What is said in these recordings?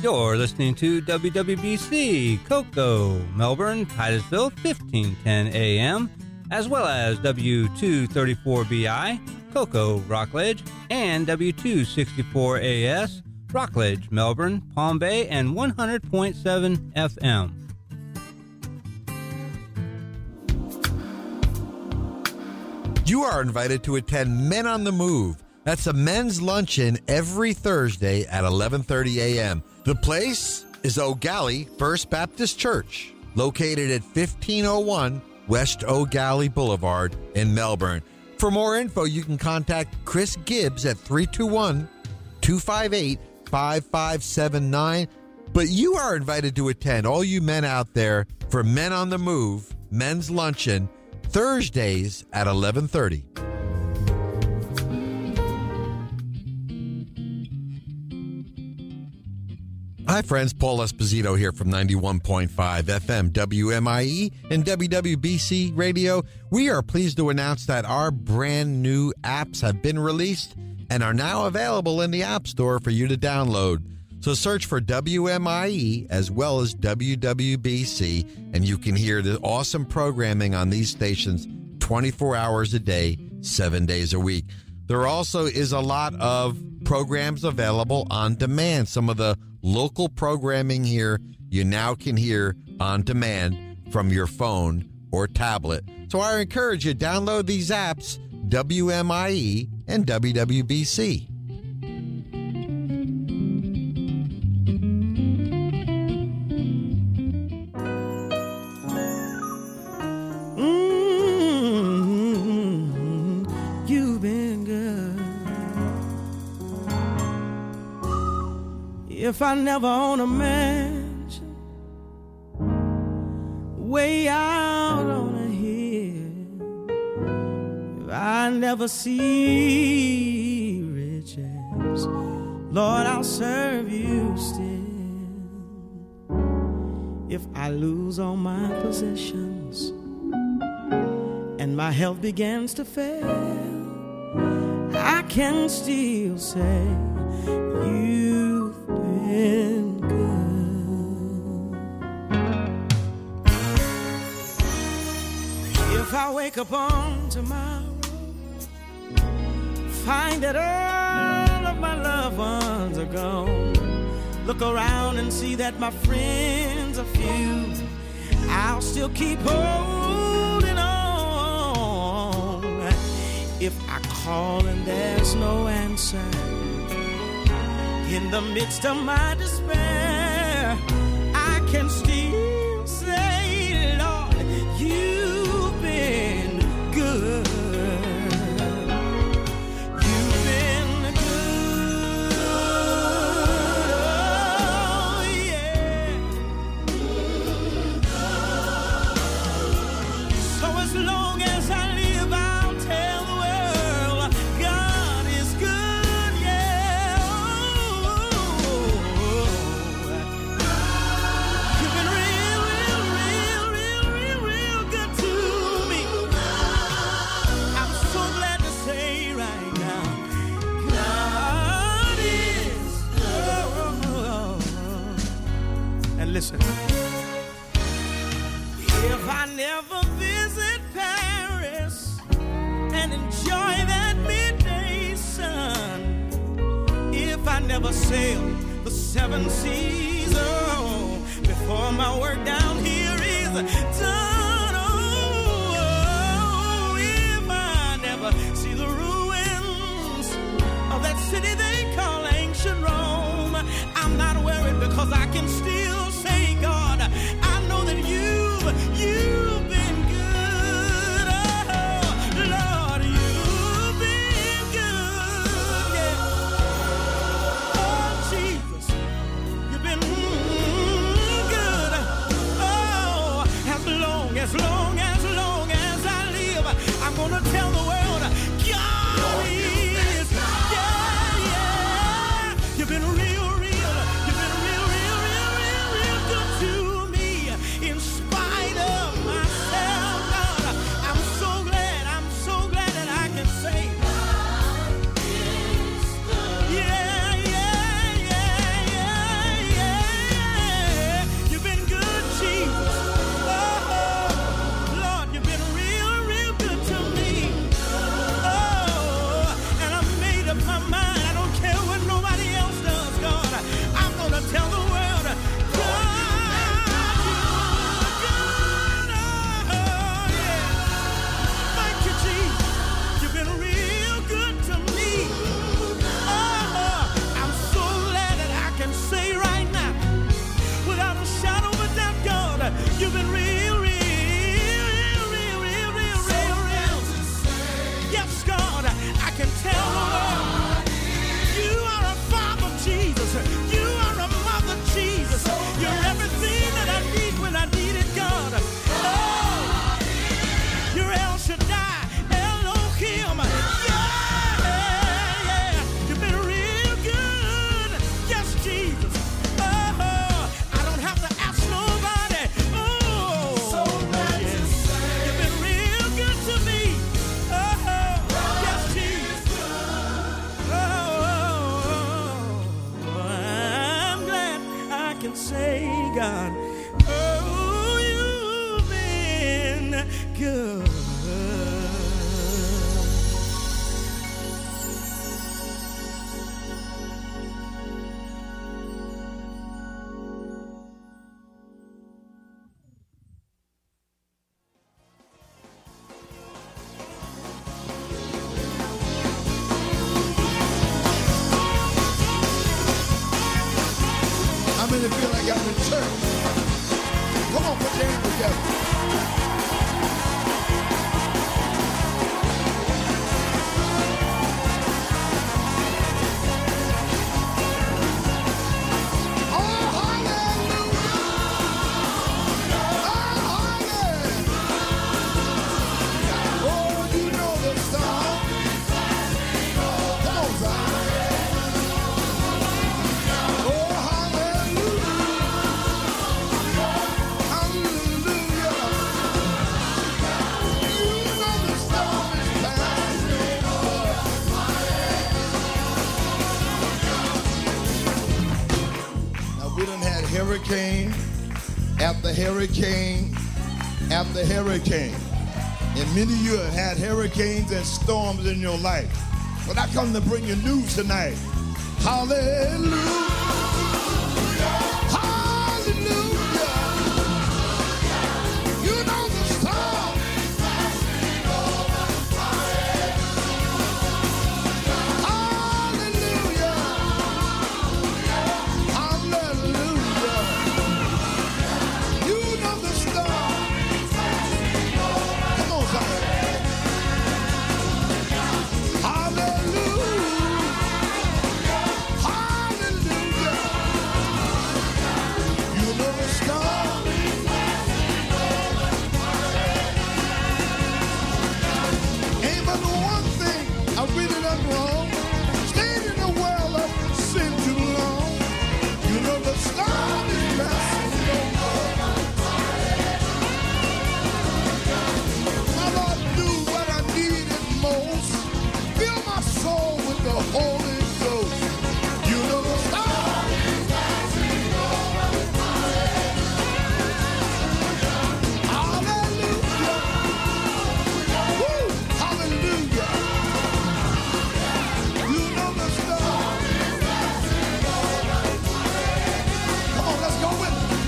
You're listening to WWBC, Cocoa, Melbourne, Titusville, 1510 AM, as well as W234BI, Cocoa, Rockledge, and W264AS, Rockledge, Melbourne, Palm Bay, and 100.7 FM. You are invited to attend Men on the Move. That's a men's luncheon every Thursday at 11:30 a.m. The place is O'Galley First Baptist Church, located at 1501 West O'Galley Boulevard in Melbourne. For more info, you can contact Chris Gibbs at 321-258-5579. But you are invited to attend, all you men out there, for Men on the Move, men's luncheon, Thursdays at 11:30. Hi, friends. Paul Esposito here from 91.5 FM WMIE and WWBC Radio. We are pleased to announce that our brand new apps have been released and are now available in the App Store for you to download. So search for WMIE as well as WWBC, and you can hear the awesome programming on these stations 24 hours a day, 7 days a week. There also is a lot of programs available on demand. Some of the local programming here you now can hear on demand from your phone or tablet. So I encourage you to download these apps, WMIE and WWBC. You've been good. If I never own a mansion way out on a hill, if I never see riches, Lord, I'll serve you still. If I lose all my possessions and my health begins to fail, I can still say you've been good. If I wake up on tomorrow, find that all of my loved ones are gone, look around and see that my friends are few, I'll still keep holding on. If I call and there's no answer, in the midst of my despair, I can still say, Lord, you've been good. You've been good. Oh, yeah. So as long as I live, I'll tell the world God is good, yeah. You've been real good to me. I'm so glad to say right now, God is good. And listen, if I never visit Paris and enjoy that midday sun, if I never sail the seven seas, oh, before my work down here is done, oh, if I never see the ruins of that city they call ancient Rome, I'm not worried because I can still say, God, I know that you've been good. Oh, Lord, you've been good, yeah. Oh, Jesus, you've been good. Oh, as long as I live, I'm gonna tell the world, God is, yeah. You've been real. You've been real. say, God, oh, you've been good. How many feel like I'm in church? Come on, put your hands together. Hurricane after hurricane after hurricane. And many of you have had hurricanes and storms in your life. But I come to bring you news tonight. Hallelujah. Hallelujah. You know the storm. Hallelujah. Hallelujah. You know the storm. Come on, somebody. Hallelujah. Hallelujah. You know the storm. Ain't but one thing I really done wrong. Stayed in the well of sin too long. You know the storm is passing over. My Lord knew what I needed most. Fill my soul with the Holy Ghost. You know the storm is passing over. Hallelujah. Woo. Hallelujah. You know the storm is passing over. Come on, let's go with it.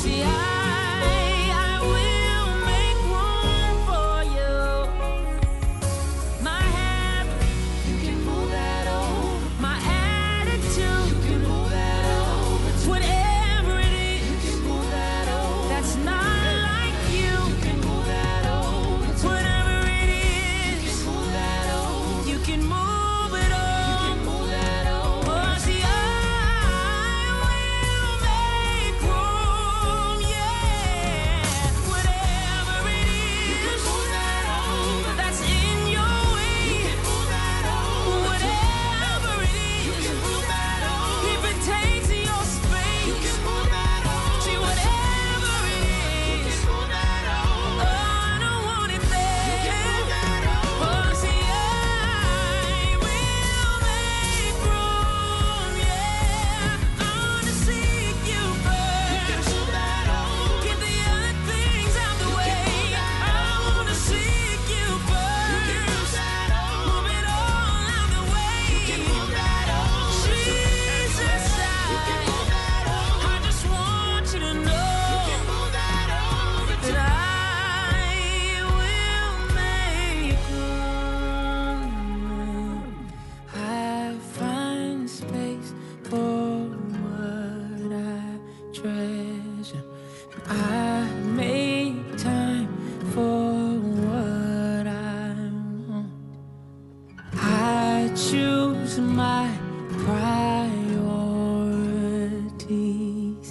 See, I will make room for you. My habit, you can move that over. My attitude, you can move that over. Whatever it is, you can move that over. That's not like you. You can move that over. Whatever it is, you can move that over. You can move it over. You can move that over. Oh, see, I will make room, yeah. Whatever it is, you can move that over. That's in your way. You can move that over. Whatever it is, you can move that over. If it takes your space, you can move that over. See, whatever it is, you can move that over. Oh, I don't want it there. You can move that over. Oh, see, I will make room, yeah. I wanna seek you first. You can move that over. Get the other things out the way. I wanna seek you first. You can move that over. Move it all out the way. You can move that over. Jesus, I just want you to know that I will make room. I find space for what I treasure. I make time for what I want. I choose my priorities.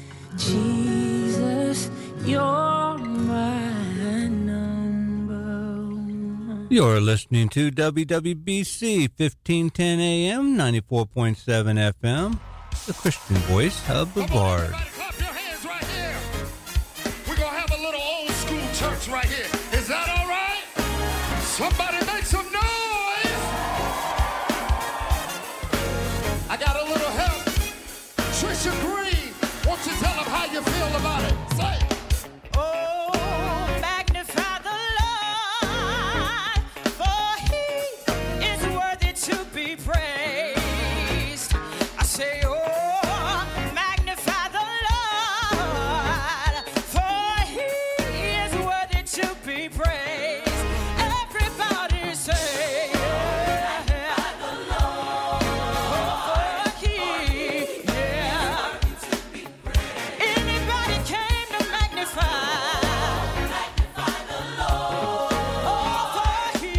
Jesus, you're my number one. You're listening to WWBC 1510 AM, 94.7 FM, the Christian voice of Brevard. Everybody clap your hands right here. We're going to have a little old school church right here. Is that all right? Somebody make some noise. I got a little help. Trisha Green, won't you tell them how you feel about it? Say it. Oh, magnify the Lord, for He is worthy to be praised. I say, oh, magnify the Lord, for He is worthy to be praised. Everybody say, magnify the Lord, for He, yeah. Anybody came to magnify the Lord, for He.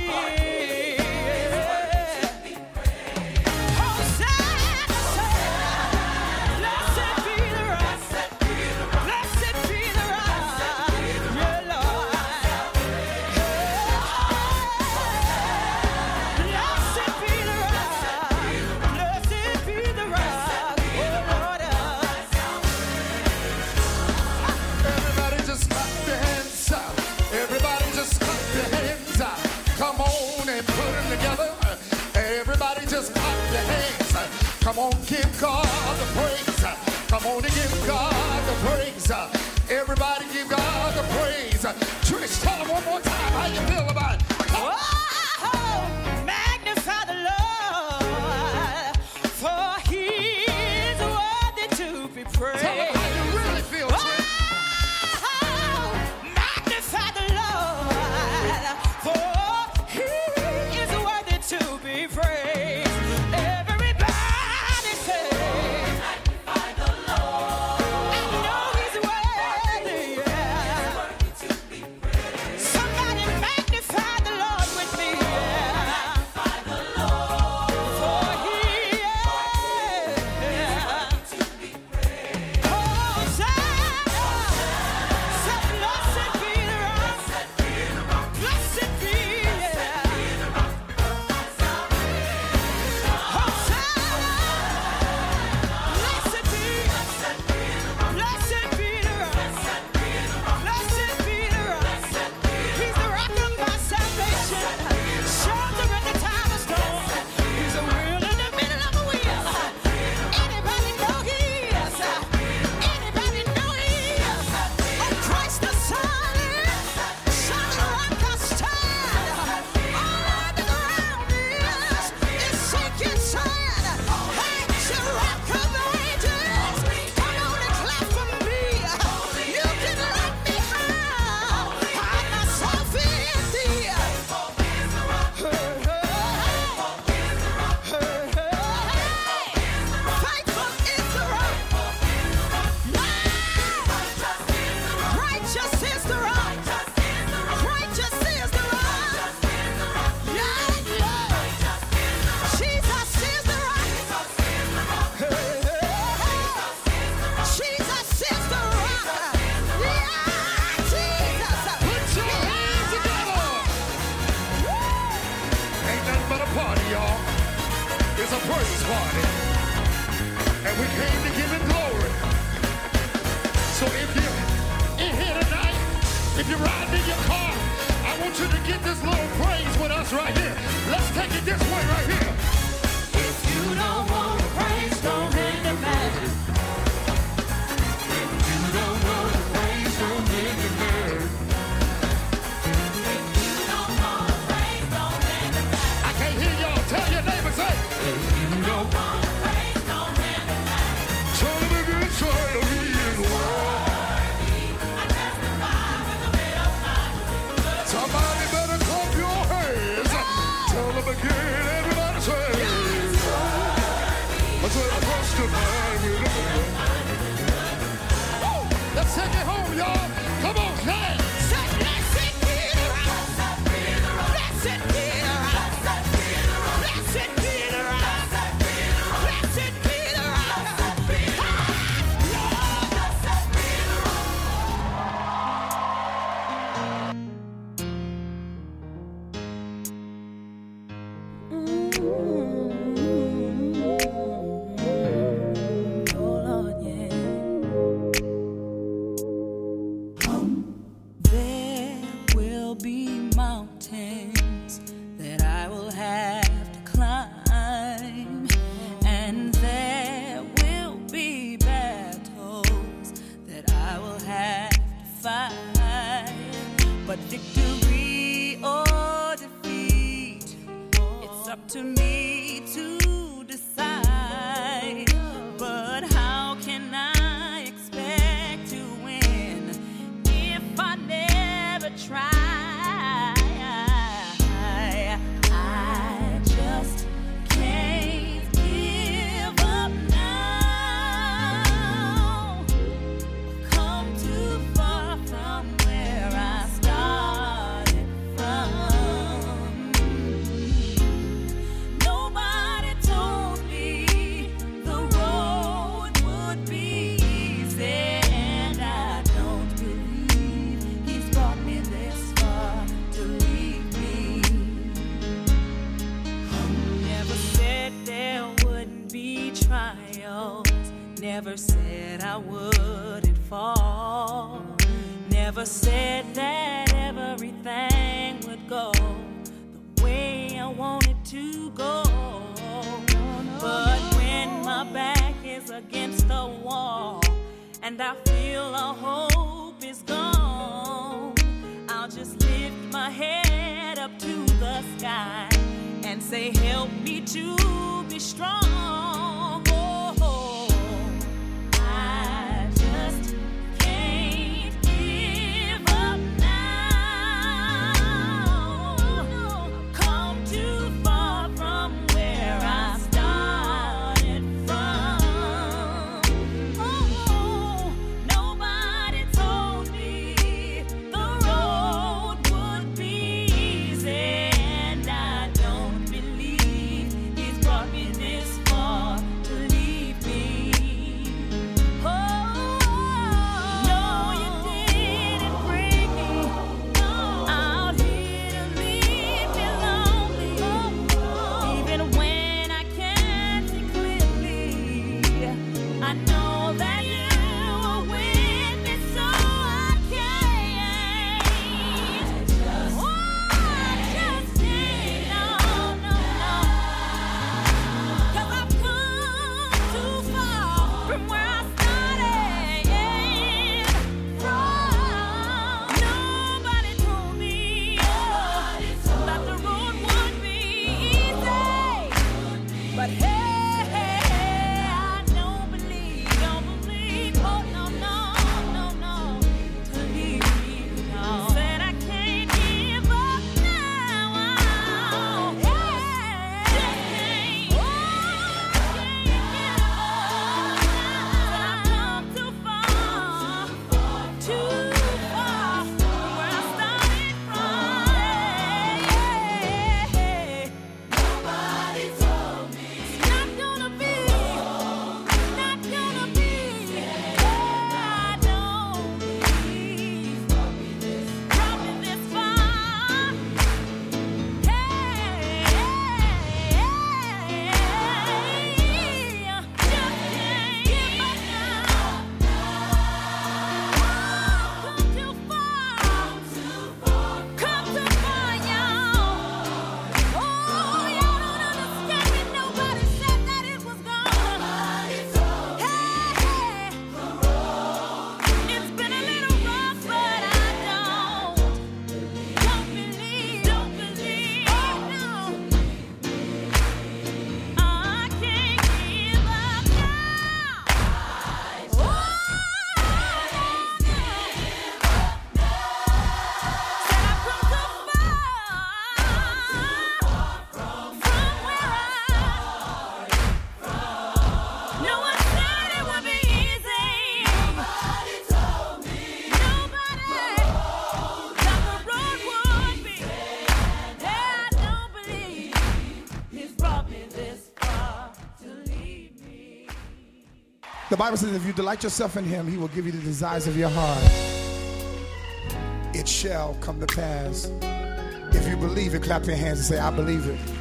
Hosanna, blessed be the rock, blessed be the rock, yeah, Lord. Blessed be the rock, blessed be the rock, oh Lord. Everybody just clap your hands up. Everybody just clap your hands up. Come on and put them together. Everybody just clap your hands. Come on, give God the praise. Come on and give God the praise. Everybody give God the praise. Trish, tell them one more time how you feel about it. Come on. Oh, magnify the Lord, for He is worthy to be praised. Tell them how you really feel, Trish. Oh, magnify the Lord, for He is worthy to be praised. Everybody say, magnify the Lord. I know He's worthy, yeah. Somebody magnify the Lord with me, yeah. For He, yeah. Oh, you to get this little praise with us right here. Let's take it this way right here. If you don't want to praise, don't hang your magic. If you don't want to praise, don't hang your magic. If you don't want to praise, don't hang your magic. I can't hear y'all. Tell your neighbor, say. If you don't want to praise, don't hang your magic. Tell him again, try to be in the world. I testify with the middle time. Somebody better clap your hands. Tell them again, everybody say. I said I testify with the middle time. Let's take it home, y'all. Come on, clap. There will be mountains that I will have to climb, and there will be battles that I will have to fight. But victory or defeat, it's up to me to decide. But how can I expect to win if I never try? I just can't give up now. Come too far from where I started from. Nobody told me the road would be easy, and I don't believe he's brought me this far to leave me. Never said there wouldn't be trials, never said I wouldn't fall, never said that everything would go the way I wanted to go. But when my back is against the wall and I feel all hope is gone, I'll just lift my head up to the sky and say, help me to be strong. Oh, I just can't give up now. Come too far from where I started from. Oh, nobody told me the road would be easy, and I don't believe he's brought me this far to The Bible says if you delight yourself in him, he will give you the desires of your heart. It shall come to pass. If you believe it, clap your hands and say, I believe it.